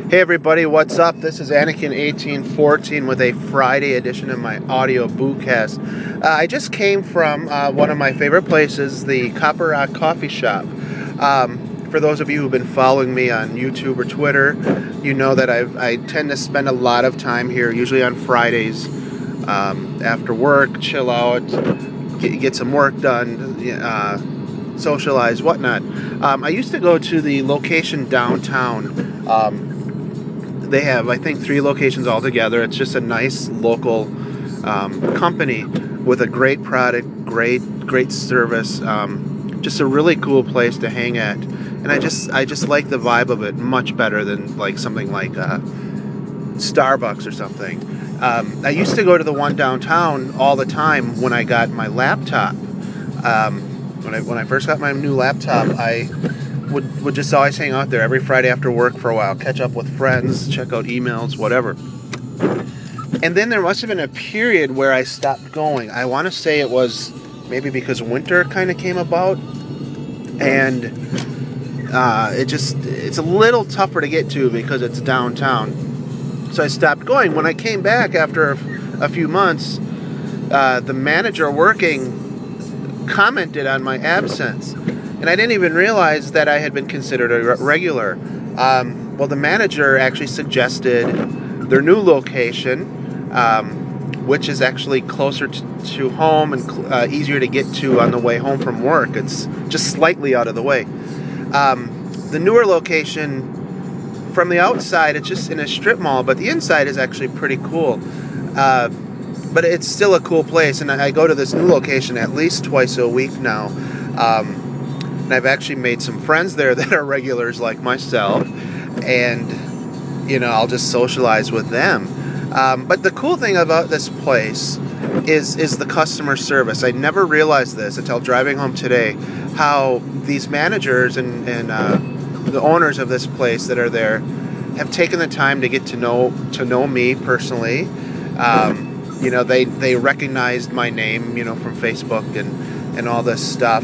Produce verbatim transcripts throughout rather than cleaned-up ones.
Hey everybody, what's up? This is Anakin eighteen fourteen with a Friday edition of my audio bootcast. Uh, I just came from uh, one of my favorite places, the Copper Rock Coffee Shop. Um, for those of you who've been following me on YouTube or Twitter, you know that I've, I tend to spend a lot of time here, usually on Fridays, um, after work, chill out, get, get some work done, uh, socialize, whatnot. Um, I used to go to the location downtown. Um, They have, I think, three locations altogether. It's just a nice local um, company with a great product, great, great service. Um, just a really cool place to hang at, and I just, I just like the vibe of it much better than like something like uh, Starbucks or something. Um, I used to go to the one downtown all the time when I got my laptop. Um, when I when I first got my new laptop, I. Would, would just always hang out there every Friday after work for a while, catch up with friends, check out emails, whatever. And then there must have been a period where I stopped going. I want to say it was maybe because winter kind of came about, and uh, it just it's a little tougher to get to because it's downtown. So I stopped going. When I came back after a, a few months, uh, the manager working commented on my absence. And I didn't even realize that I had been considered a regular. Um, well, the manager actually suggested their new location, um, which is actually closer to, to home and uh, easier to get to on the way home from work. It's just slightly out of the way. Um, the newer location, from the outside, it's just in a strip mall, but the inside is actually pretty cool. Uh, but it's still a cool place, and I go to this new location at least twice a week now. Um, And I've actually made some friends there that are regulars like myself, and you know, I'll just socialize with them. Um, but the cool thing about this place is is the customer service. I never realized this until driving home today, how these managers and, and uh, the owners of this place that are there have taken the time to get to know to know me personally. Um, you know, they they recognized my name, you know, from Facebook and and all this stuff.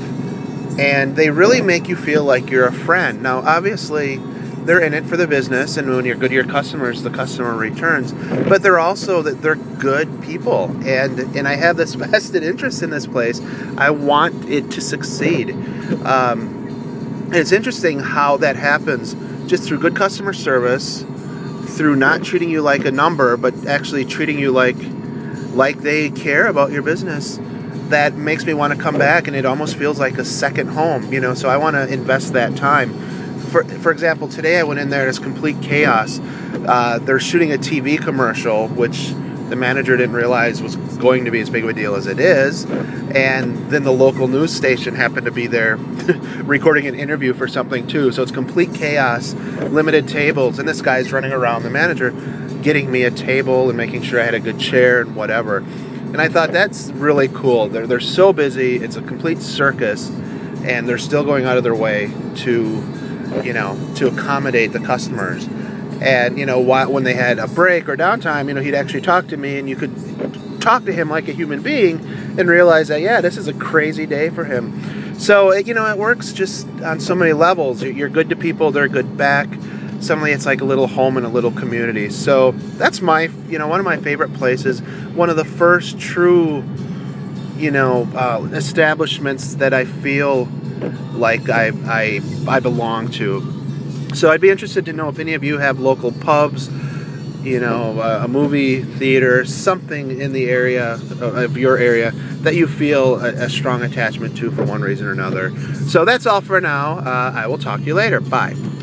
And they really make you feel like you're a friend. Now, obviously, they're in it for the business, and when you're good to your customers, the customer returns. But they're also that they're good people, and and I have this vested interest in this place. I want it to succeed. Um, and it's interesting how that happens, just through good customer service, through not treating you like a number, but actually treating you like like they care about your business. That makes me want to come back, and it almost feels like a second home, you know, so I want to invest that time. For for example, today I went in there and it's complete chaos. Uh, they're shooting a T V commercial, which the manager didn't realize was going to be as big of a deal as it is, and then the local news station happened to be there recording an interview for something too, so it's complete chaos, limited tables, and this guy's running around, the manager, getting me a table and making sure I had a good chair and whatever. And I thought that's really cool. They're, they're so busy. It's a complete circus. And they're still going out of their way to, you know, to accommodate the customers. And, you know, why, when they had a break or downtime, you know, he'd actually talk to me, and you could talk to him like a human being and realize that, yeah, this is a crazy day for him. So, you know, it works just on so many levels. You're good to people. They're good back. Suddenly it's like a little home in a little community. So that's my, you know, one of my favorite places. One of the first true, you know, uh, establishments that I feel like I, I, I belong to. So I'd be interested to know if any of you have local pubs, you know, uh, a movie theater, something in the area of your area that you feel a, a strong attachment to for one reason or another. So that's all for now. Uh, I will talk to you later. Bye.